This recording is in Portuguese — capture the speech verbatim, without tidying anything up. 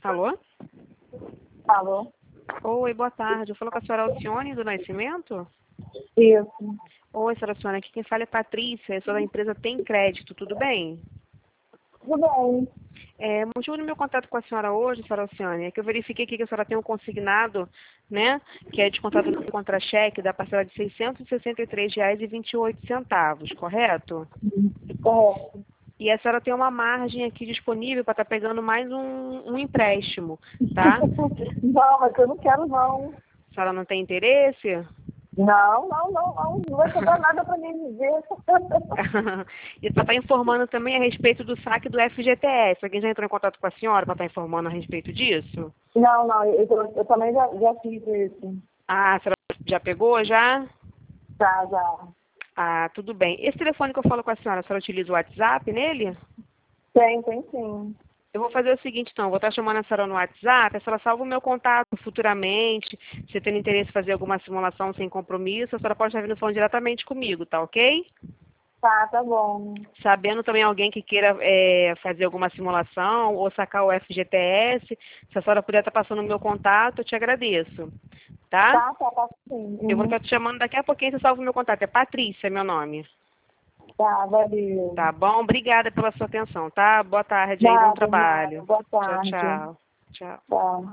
Alô? Alô? Oi, boa tarde. Eu falo com a senhora Alcione do Nascimento? Isso. Oi, senhora Alcione. Aqui quem fala é Patrícia. Eu sou da empresa Tem Crédito. Tudo bem? Tudo bem. É, o motivo do meu contato com a senhora hoje, senhora Alcione, é que eu verifiquei aqui que a senhora tem um consignado, né, que é descontado no contra-cheque da parcela de seiscentos e sessenta e três reais e vinte e oito centavos, correto? Correto. E a senhora tem uma margem aqui disponível para estar pegando mais um, um empréstimo, tá? Não, mas eu não quero não. A senhora não tem interesse? Não, não, não, não. Não vai sobrar nada para mim dizer. E para estar informando também a respeito do saque do F G T S. Alguém já entrou em contato com a senhora para estar informando a respeito disso? Não, não, eu, eu, eu também já, já fiz isso. Ah, a senhora já pegou, já? Já, já. Ah, tudo bem. Esse telefone que eu falo com a senhora, a senhora utiliza o WhatsApp nele? Tem, tem sim. Eu vou fazer o seguinte, então, eu vou estar chamando a senhora no WhatsApp, a senhora salva o meu contato futuramente, se tendo interesse em fazer alguma simulação sem compromisso, a senhora pode estar vindo falando diretamente comigo, tá ok? Tá, tá bom. Sabendo também alguém que queira é, fazer alguma simulação ou sacar o F G T S, se a senhora puder estar passando o meu contato, eu te agradeço, tá? Tá, tá, tá sim. Eu vou Uhum. estar te chamando daqui a pouquinho, você salva o meu contato, é Patrícia, meu nome. Tá, valeu. Tá bom? Obrigada pela sua atenção, tá? Boa tarde aí, bom Nada, nada. trabalho. Boa Tchau, tarde. tchau. Tchau. Tá.